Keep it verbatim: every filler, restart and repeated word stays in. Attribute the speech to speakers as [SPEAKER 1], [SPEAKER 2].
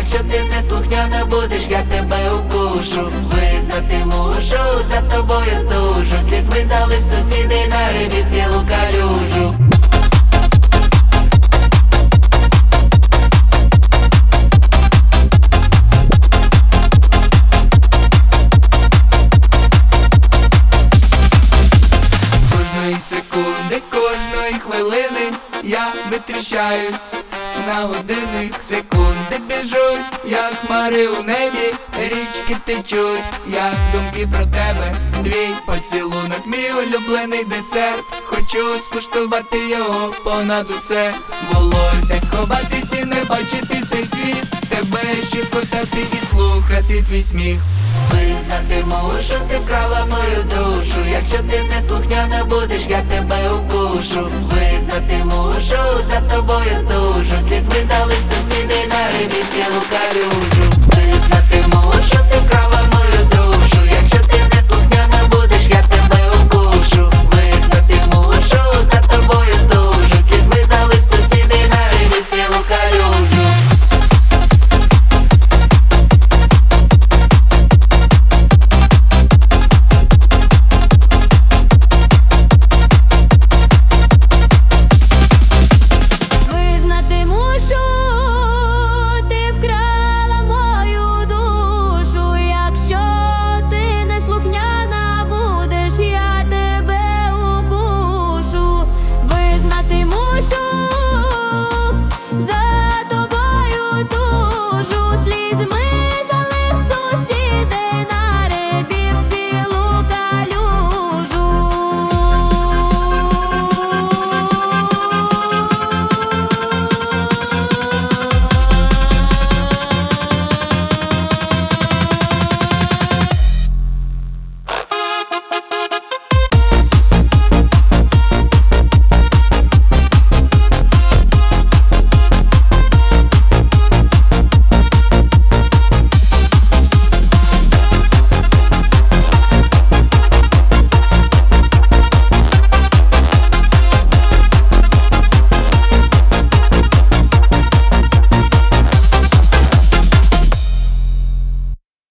[SPEAKER 1] якщо ти не слухняна будеш, я тебе укушу. Визнати мушу, за тобою тушу, слізьми залив сусіди, наривів цілу калюжу. Секунди, кожної хвилини я витріщаюсь на годинник. Секунди біжуть, як хмари у небі, річки течуть, як думки про тебе. Твій поцілунок, мій улюблений десерт. Хочу скуштувати його понад усе. Волосся сховатись і не бачити цей світ, тебе щекотати і слухати твій сміх. Визнати мушу, ти вкрала мою душу, якщо ти не слухняна будеш, я тебе укушу. Визнати мушу, за тобою тушу, слізьми залив сусіди, наривів цілу калюжу.